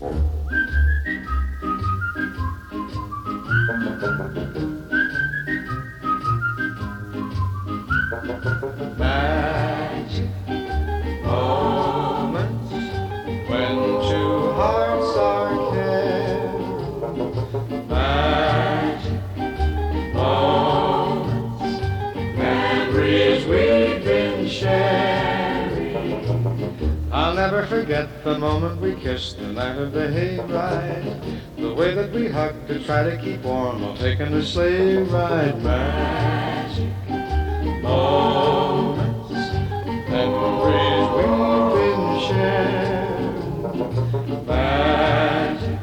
Magic moments when two hearts are caring. Magic moments, memories we've been sharing. I'll never forget the moment we kissed the night of the hayride. The way that we hugged to try to keep warm while taking the sleigh ride. Magic moments, memories we've been sharing. Magic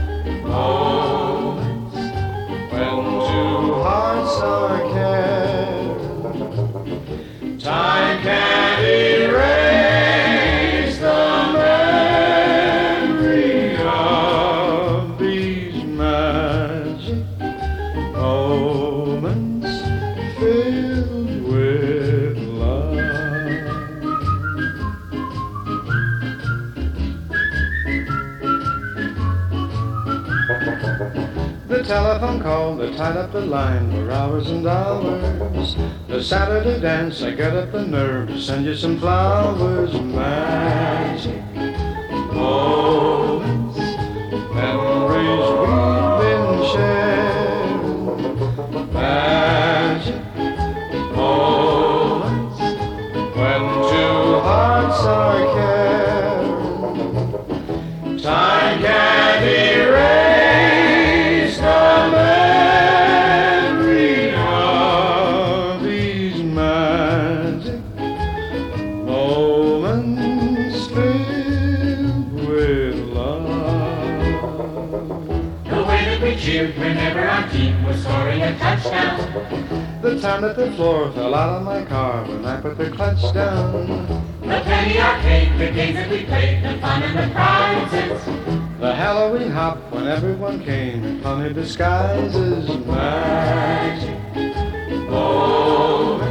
moments when two hearts are caring. Time can't erase the memory of these magic moments filled with love. The telephone call that tied up the line for hours and hours. The Saturday dance, I get up the nerve to send you some flowers. Magic moments, memories we've been sharing. Magic moments when two hearts are caring. Time can't erase the memory of these magic moments filled with love. The way that we cheered whenever our team was scoring a touchdown. The time that the floor fell out of my car when I put the clutch down. The penny arcade, the games that we played, the fun and the prizes. The Halloween hop when everyone came in funny disguises. Magic moments.